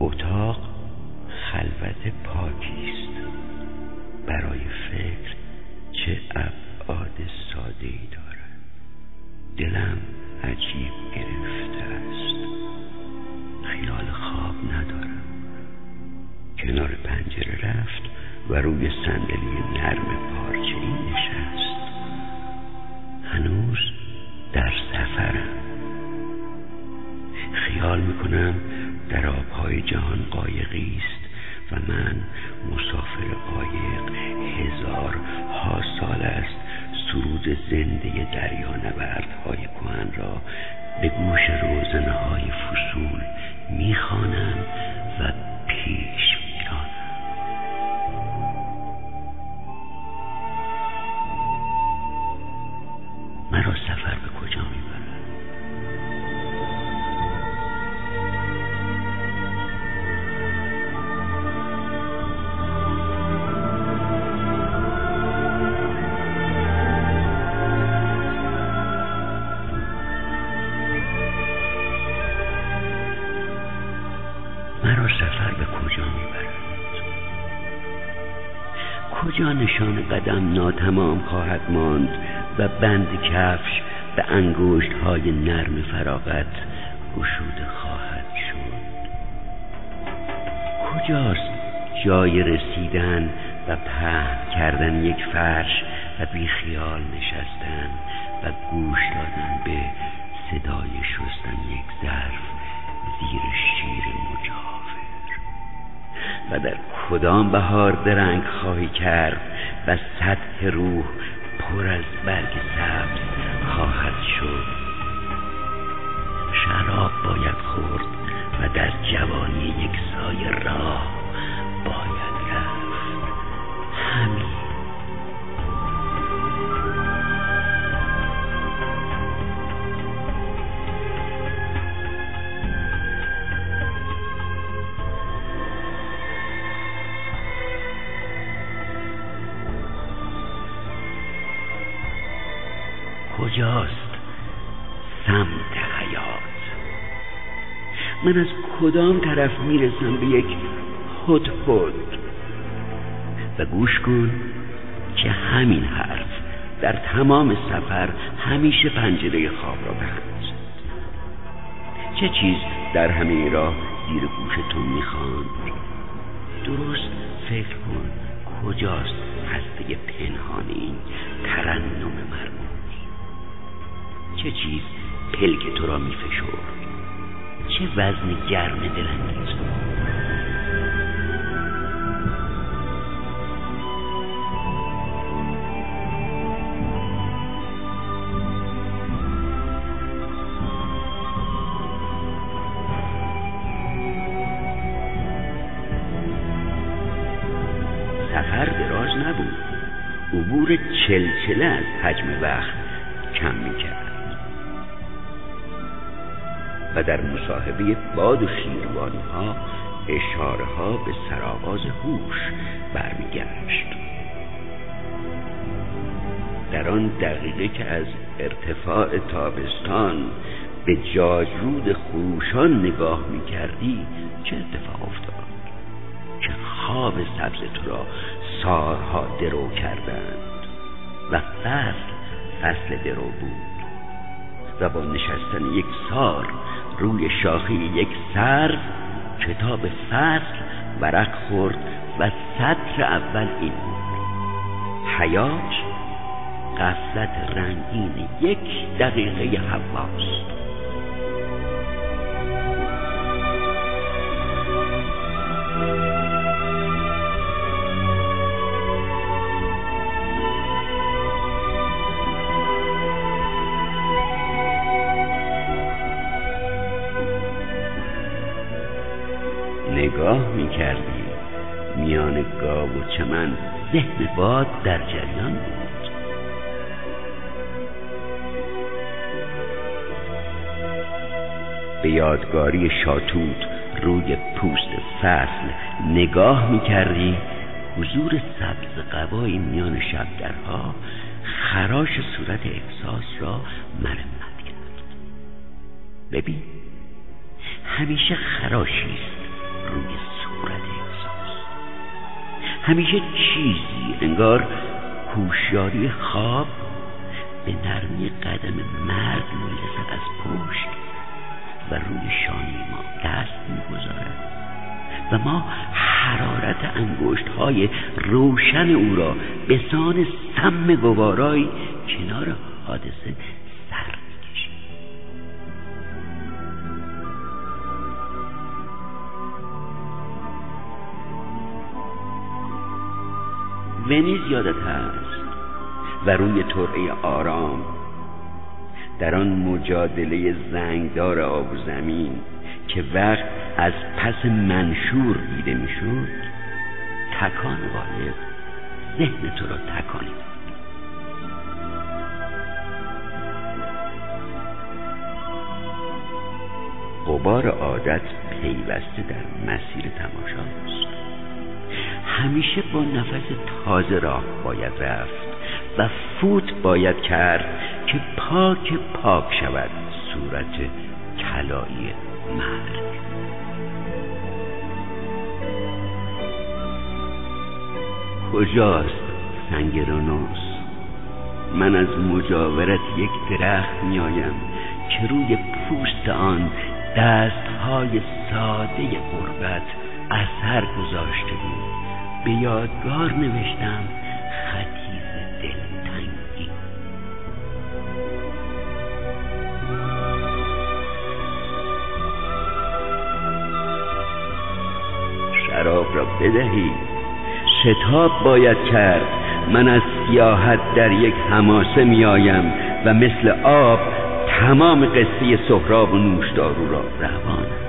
اتاق خلوت پاکی است. برای فکر چه ابعاد ساده‌ای دارد. دلم عجیب گرفته است. خیال خواب ندارم. کنار پنجره رفت و روی صندلی نرم پارچه‌ای نشست. هنوز در سفرم. خیال میکنم در آبهای جهان قایقی است و من مسافر قایق. هزارها سال است سرود زنده دریانوردهای کهن را به گوش روزنه‌های فصول میخوانم و پیش میرانم. مرا سفر به کجا میبرد؟ مرا سفر به کجا میبرد؟ کجا نشان قدم ناتمام خواهد ماند و بند کفش به انگشت‌های نرم فراغت گشوده خواهد شد؟ کجاست جای رسیدن و پهن کردن یک فرش و بی خیال نشستن و گوش دادن به صدای شستن یک ظرف زیر شیر مجاور؟ و در کدام بهار درنگ خواهی کرد و سطح روح پر از برگ سبز خواهد شد؟ شراب باید خورد و در جوانی یک سایه راه باید رفت. همین. کجاست سمت حیات؟ من از کدام طرف میرسم به یک هدهد؟ و گوش کن که همین حرف در تمام سفر همیشه پنجره خواب را بند. چه چیز در همه راه زیر گوش تو میخواند؟ درست فکر کن کجاست هسته پنهان این ترنم مرموز؟ چه چیز پلک تو را میفشرد؟ چه وزن گرم دلانگیز؟ سفر دراز نبود. عبور چلچله از حجم وقت کم میکرد و در مصاحبه باد و شیروانی ها اشاره ها به سرآغاز هوش برمیگشت. در آن دقیقه که از ارتفاع تابستان به جاجرود خروشان نگاه میکردی چه اتفاق افتاد؟ که خواب سبز تو را سارها درو کردند و فصل درو بود و با نشستن یک سار روی شاخه یک سرو کتاب فصل ورق خورد و سطر اول این بود: حیات غفلت رنگین یک دقیقه حواست. نگاه میکردی میان گاو و چمن ذهن باد در جریان بود. به یادگاری شاتوت روی پوست فصل نگاه میکردی. حضور سبز قبای میان شبدرها خراش صورت احساس را مرمت کرد. ببین، همیشه خراشیست روی صورت احساس. همیشه چیزی انگار هوشیاری خواب به نرمی قدم مرد میرسد از پشت و روی شانه ما دست میگذارد و ما حرارت انگشت‌های روشن او را به سان سم گوارای کنار حادثه سر می‌کشیم. ونیز یادت هست و روی ترعه آرام در آن مجادله زنگدار آب و زمین که وقت از پس منشور دیده میشد، تکان غالب ذهن تو را تکانید. غبار عادت پیوسته در مسیر تماشاست. همیشه با نفس تازه راه باید رفت و فوت باید کرد که پاک شود صورت طلایی مرگ. کجاست سنگرانوس؟ من از مجاورت یک درخت میایم که روی پوست آن دستهای ساده غربت اثر گذاشته بود. به یادگار نوشتم خطیز دلتنگی. شراب را بدهید، شتاب باید کرد. من از سیاحت در یک حماسه میآیم و مثل آب تمام قصه سهراب و نوشدارو را روانم.